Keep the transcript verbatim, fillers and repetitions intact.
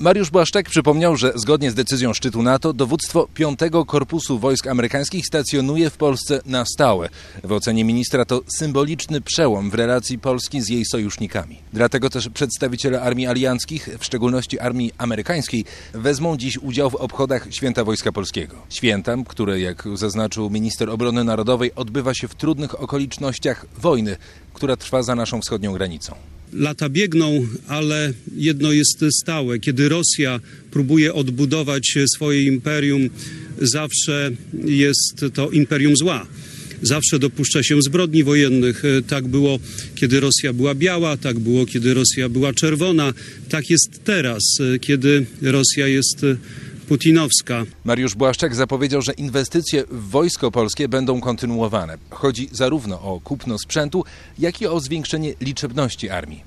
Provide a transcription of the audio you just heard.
Mariusz Błaszczak przypomniał, że zgodnie z decyzją szczytu NATO dowództwo piątego Korpusu Wojsk Amerykańskich stacjonuje w Polsce na stałe. W ocenie ministra to symboliczny przełom w relacji Polski z jej sojusznikami. Dlatego też przedstawiciele armii alianckich, w szczególności armii amerykańskiej, wezmą dziś udział w obchodach Święta Wojska Polskiego. Święta, które, jak zaznaczył minister obrony narodowej, odbywa się w trudnych okolicznościach wojny, która trwa za naszą wschodnią granicą. Lata biegną, ale jedno jest stałe. Kiedy Rosja próbuje odbudować swoje imperium, zawsze jest to imperium zła. Zawsze dopuszcza się zbrodni wojennych. Tak było, kiedy Rosja była biała, tak było, kiedy Rosja była czerwona. Tak jest teraz, kiedy Rosja jest putinowska. Mariusz Błaszczak zapowiedział, że inwestycje w Wojsko Polskie będą kontynuowane. Chodzi zarówno o kupno sprzętu, jak i o zwiększenie liczebności armii.